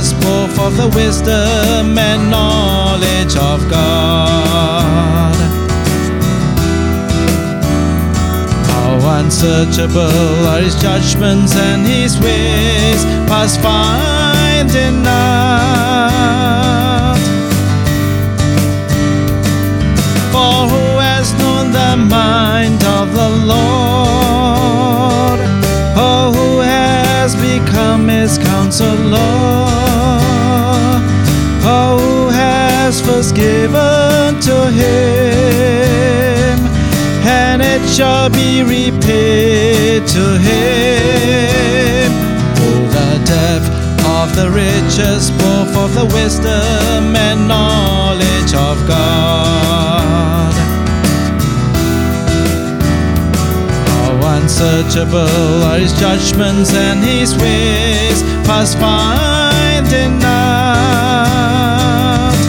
riches, both of the wisdom and knowledge of God. How unsearchable are his judgments and his ways, past finding out. For who has known the mind of the Lord? Oh, who has become his counselor? Oh, who has first given to him, and it shall be repaid to him. Oh, the depth of the riches, both of the wisdom and knowledge of God. Unsearchable are his judgments and his ways, past finding out.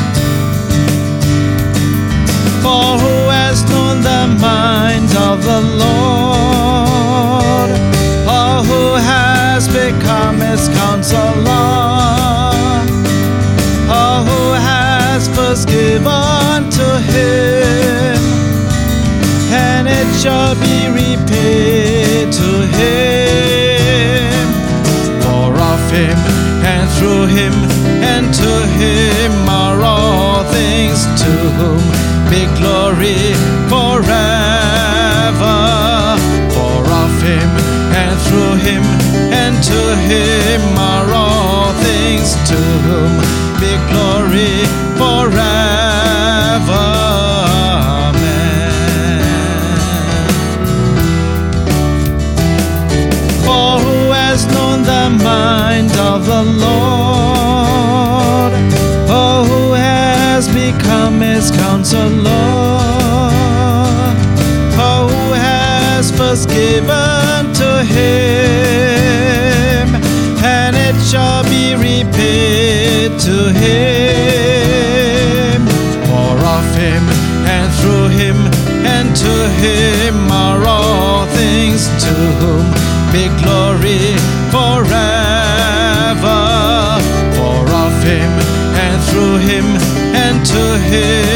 For who has known the mind of the Lord? Or who has become his counselor? Or who has first given to him, and it shall be repaid to him. For of him, and through him, and to him are all things, to whom be glory forever. For of him, and through him, and to him are all things, to whom be glory forever. Mind of the Lord, oh, who has become his counselor? Oh, who has first given to him, and it shall be repaid to him. For of him, and through him, and to him are all things, to whom be glory forever. For of him, and through him, and to him